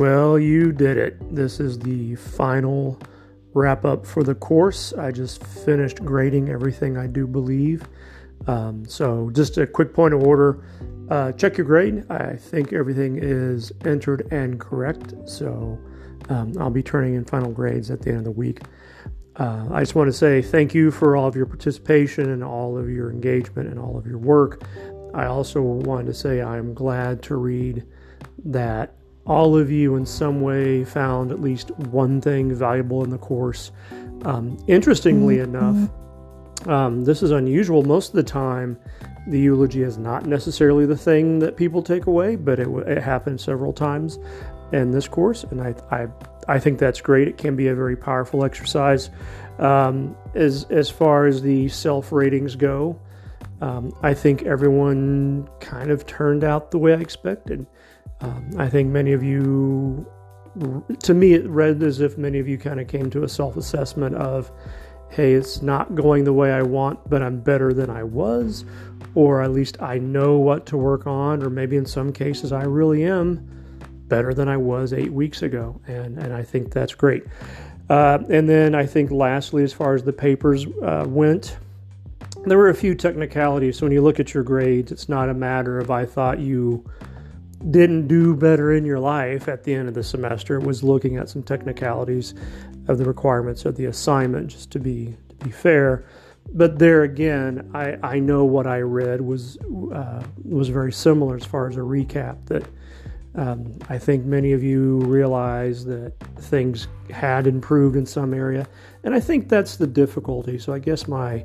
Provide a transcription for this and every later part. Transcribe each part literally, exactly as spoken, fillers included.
Well, you did it. This is the final wrap up for the course. I just finished grading everything, I do believe. Um, so just a quick point of order. Uh, check your grade. I think everything is entered and correct. So um, I'll be turning in final grades at the end of the week. Uh, I just want to say thank you for all of your participation and all of your engagement and all of your work. I also wanted to say I'm glad to read that all of you in some way found at least one thing valuable in the course. Um, interestingly enough, um, this is unusual. Most of the time, the eulogy is not necessarily the thing that people take away, but it, it happened several times in this course, and I, I I think that's great. It can be a very powerful exercise. Um, as as far as the self ratings go, um, I think everyone kind of turned out the way I expected. Um, I think many of you, to me, it read as if many of you kind of came to a self-assessment of, hey, it's not going the way I want, but I'm better than I was, or at least I know what to work on, or maybe in some cases I really am better than I was eight weeks ago, and, and I think that's great. Uh, and then I think lastly, as far as the papers uh, went, there were a few technicalities. So when you look at your grades, it's not a matter of I thought you didn't do better in your life at the end of the semester. It was looking at some technicalities of the requirements of the assignment, just to be to be fair. But there again, I, I know what I read was uh, was very similar as far as a recap, that um, I think many of you realize that things had improved in some area, and I think that's the difficulty. So I guess my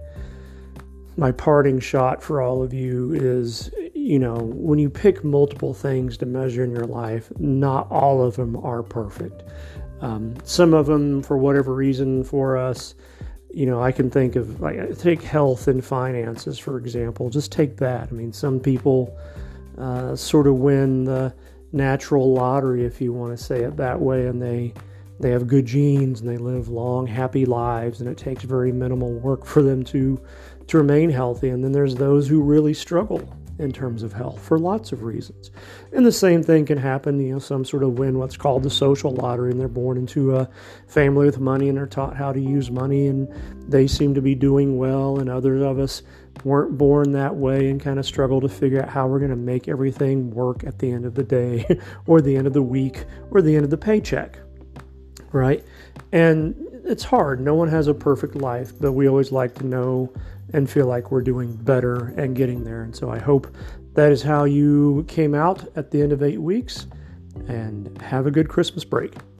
my parting shot for all of you is, you know, when you pick multiple things to measure in your life, not all of them are perfect. Um, some of them, for whatever reason, for us, you know, I can think of, like, take health and finances, for example. Just take that. I mean, some people uh, sort of win the natural lottery, if you want to say it that way, and they they have good genes and they live long, happy lives, and it takes very minimal work for them to to remain healthy. And then there's those who really struggle in terms of health for lots of reasons. And the same thing can happen, you know, some sort of win what's called the social lottery, and they're born into a family with money and they're taught how to use money and they seem to be doing well, and others of us weren't born that way and kind of struggle to figure out how we're going to make everything work at the end of the day or the end of the week or the end of the paycheck, right? And it's hard. No one has a perfect life, but we always like to know and feel like we're doing better and getting there. And so I hope that is how you came out at the end of eight weeks, and have a good Christmas break.